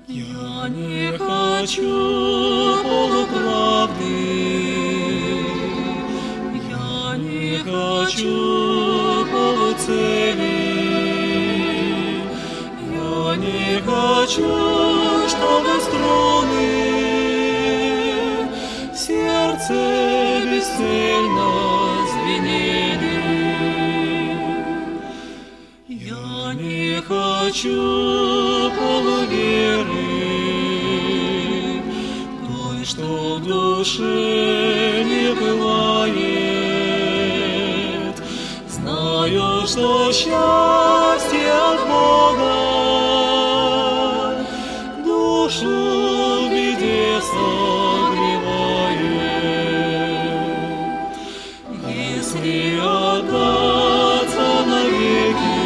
Я не хочу полуправды, я не хочу полуцели, я не хочу, чтобы струны в сердце бесцельно звенели. Я не хочу полуверы, той, что в душе не пылает. Знаю, что счастье от Бога душу в беде согревает. Если отдаться навеки,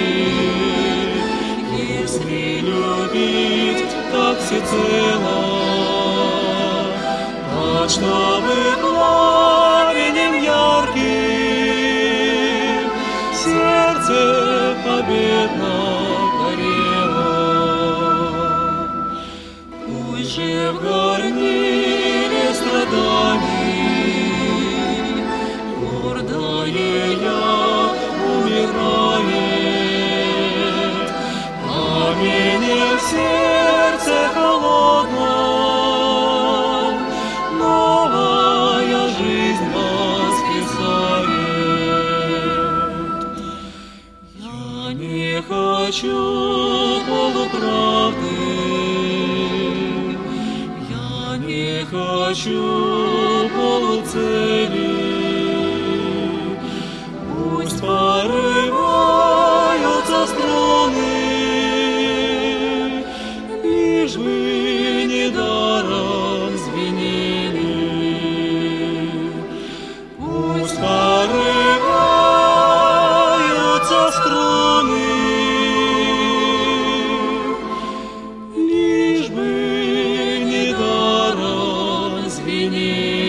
если любить так всецело, так чтобы пламенем ярким сердце победно горело. Пусть же в горниле страданий гордое я умирает, пламенем в сердце холодном новая жизнь воскресает. Я не хочу полуправды, я не хочу полуцели. Пусть порываются струны, лишь бы недаром звенели. Пусть порываются струны, лишь бы недаром звенели.